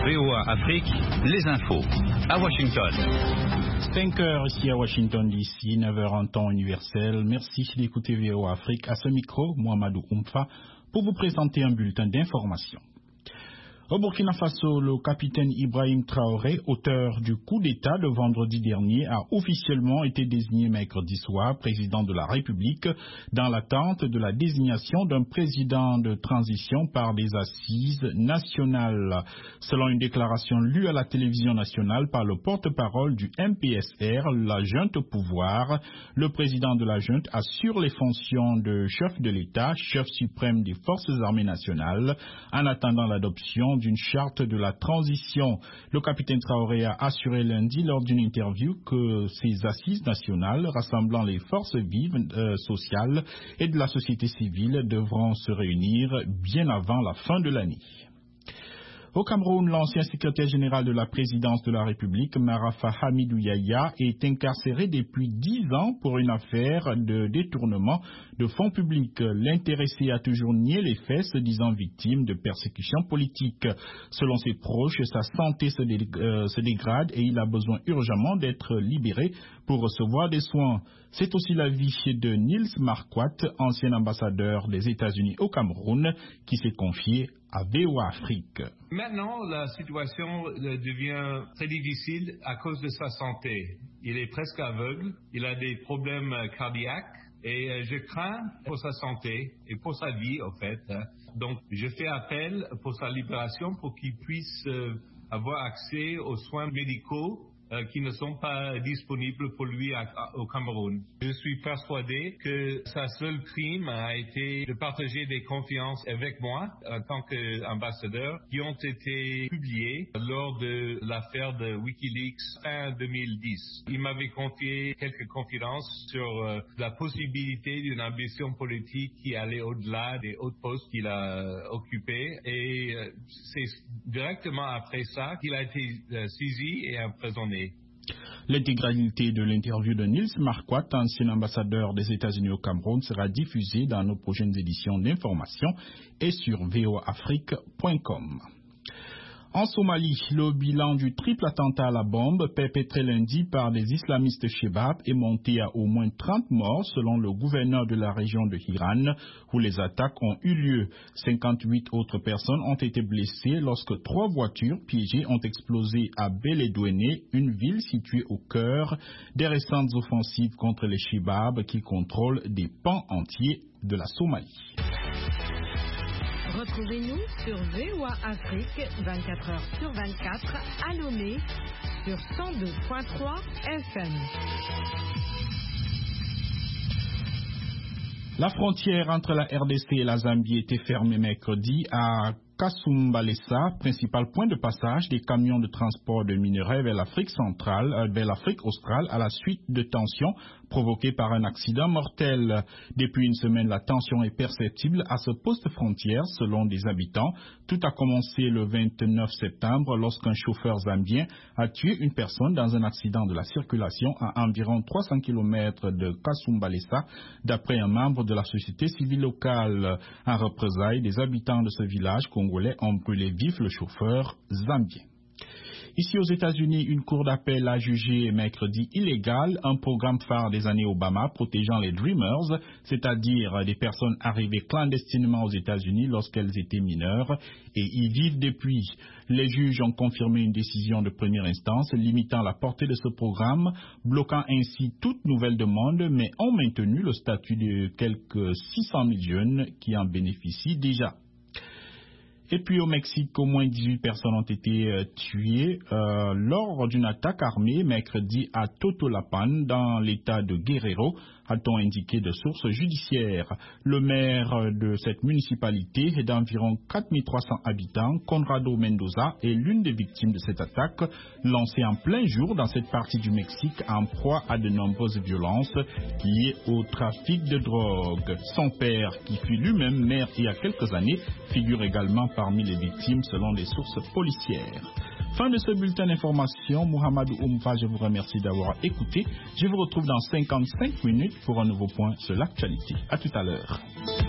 VOA Afrique, les infos. À Washington. 5 heures ici à Washington DC, 9 heures en temps universel. Merci d'écouter VOA Afrique. À ce micro, Mohamedou Oumfa, pour vous présenter un bulletin d'information. Au Burkina Faso, le capitaine Ibrahim Traoré, auteur du coup d'État de vendredi dernier, a officiellement été désigné mercredi soir président de la République dans l'attente de la désignation d'un président de transition par des assises nationales. Selon une déclaration lue à la télévision nationale par le porte-parole du MPSR, la junte au pouvoir, le président de la junte assure les fonctions de chef de l'État, chef suprême des forces armées nationales, en attendant l'adoption d'une charte de la transition. Le capitaine Traoré a assuré lundi lors d'une interview que ces assises nationales rassemblant les forces vives sociales et de la société civile devront se réunir bien avant la fin de l'année. Au Cameroun, l'ancien secrétaire général de la présidence de la République, Marafa Hamidou Yahya, est incarcéré depuis 10 ans pour une affaire de détournement de fonds publics. L'intéressé a toujours nié les faits, se disant victime de persécutions politiques. Selon ses proches, sa santé se dégrade et il a besoin urgemment d'être libéré pour recevoir des soins. C'est aussi l'avis de Nils Marquardt, ancien ambassadeur des États-Unis au Cameroun, qui s'est confié à VOA Afrique. Maintenant, la situation devient très difficile à cause de sa santé. Il est presque aveugle, il a des problèmes cardiaques et je crains pour sa santé et pour sa vie, en fait. Donc, je fais appel pour sa libération pour qu'il puisse avoir accès aux soins médicaux qui ne sont pas disponibles pour lui au Cameroun. Je suis persuadé que sa seule crime a été de partager des confiances avec moi en tant qu'ambassadeur qui ont été publiées lors de l'affaire de Wikileaks fin 2010. Il m'avait confié quelques confidences sur la possibilité d'une ambition politique qui allait au-delà des hauts postes qu'il a occupés et c'est directement après ça qu'il a été saisi et emprisonné. L'intégralité de l'interview de Nils Marquardt, ancien ambassadeur des États-Unis au Cameroun, sera diffusée dans nos prochaines éditions d'information et sur voafrique.com. En Somalie, le bilan du triple attentat à la bombe perpétré lundi par des islamistes Shebab est monté à au moins 30 morts selon le gouverneur de la région de Hiran où les attaques ont eu lieu. 58 autres personnes ont été blessées lorsque 3 voitures piégées ont explosé à Beledweyne, une ville située au cœur des récentes offensives contre les Shebab qui contrôlent des pans entiers de la Somalie. Retrouvez-nous sur VOA Afrique 24 heures sur 24 à Lomé sur 102.3 FM. La frontière entre la RDC et la Zambie était fermée mercredi à Kasumbalesa, principal point de passage des camions de transport de minerais vers l'Afrique australe à la suite de tensions provoquées par un accident mortel. Depuis une semaine, la tension est perceptible à ce poste frontière selon des habitants. Tout a commencé le 29 septembre lorsqu'un chauffeur zambien a tué une personne dans un accident de la circulation à environ 300 km de Kasumbalesa, d'après un membre de la société civile locale. En représailles, des habitants de ce village congolais ont brûlé vif le chauffeur zambien. Ici aux États-Unis, une cour d'appel a jugé mercredi illégal un programme phare des années Obama protégeant les Dreamers, c'est-à-dire des personnes arrivées clandestinement aux États-Unis lorsqu'elles étaient mineures et y vivent depuis. Les juges ont confirmé une décision de première instance limitant la portée de ce programme, bloquant ainsi toute nouvelle demande, mais ont maintenu le statut de quelques 600 000 jeunes qui en bénéficient déjà. Et puis au Mexique, au moins 18 personnes ont été tuées lors d'une attaque armée mercredi à Totolapan dans l'état de Guerrero, a-t-on indiqué de sources judiciaires. Le maire de cette municipalité est d'environ 4300 habitants, Conrado Mendoza, est l'une des victimes de cette attaque lancée en plein jour dans cette partie du Mexique en proie à de nombreuses violences liées au trafic de drogue. Son père, qui fut lui-même maire il y a quelques années, figure également parmi les victimes selon les sources policières. Fin de ce bulletin d'information. Mohamedou Oumfa, je vous remercie d'avoir écouté. Je vous retrouve dans 55 minutes pour un nouveau point sur l'actualité. À tout à l'heure.